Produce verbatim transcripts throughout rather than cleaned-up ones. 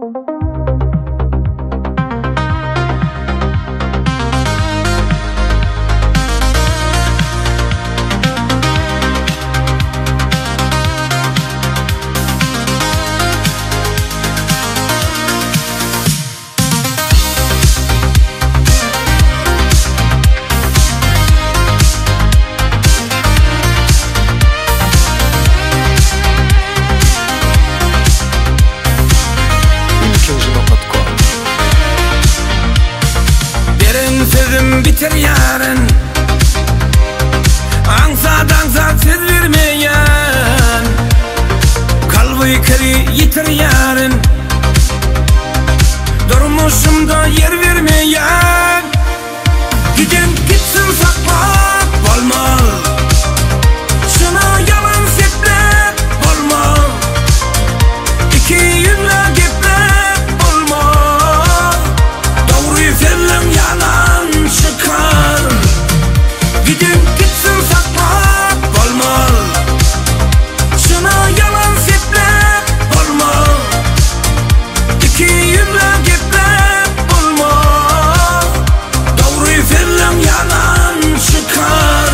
Biter yarın Ansat ansat söz vermeyen Kalbi kiri yitir yarın Durmuşumda yer vermeyen Giden gitsin saklap olmaz Şuna yalan seplep olmaz İki yüzle geplep olmaz Doğruyu söylen yalan çıkar Gidin gitsin saklap olmaz Şuna yalan seplep olmaz İki yüzle geplep olmaz Doğruyu söylen yalan çıkar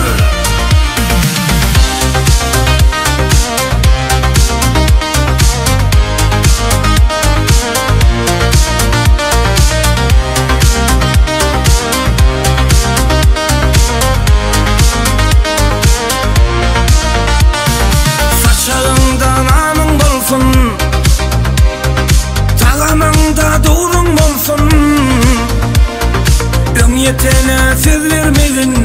Talamanda doğrun olsun Ümyetine söz vermedin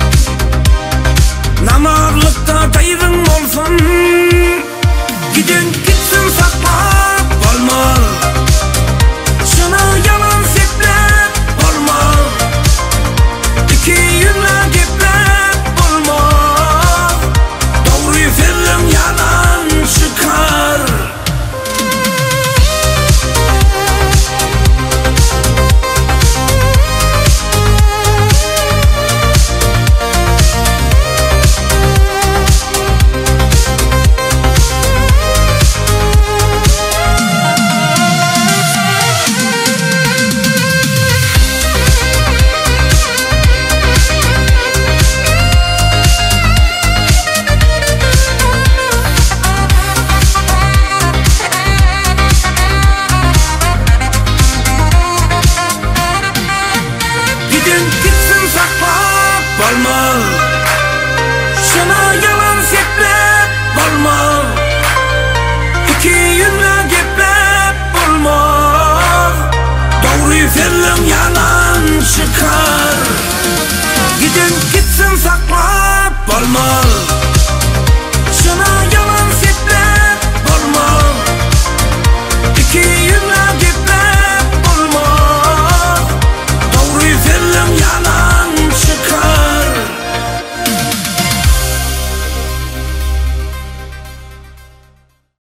Namarlıkta dayrın olsun Gidin gitsin saklap olmaz Şuna yalan seplep olmaz İki yüzle geplep olmaz Doğruyu söylen yalan çıkar olmaz Şuna yalan seplep olmaz İki yüzle geplep olmaz Doğruyu söylen yalan çıkar Gidin gitsin saklap olmaz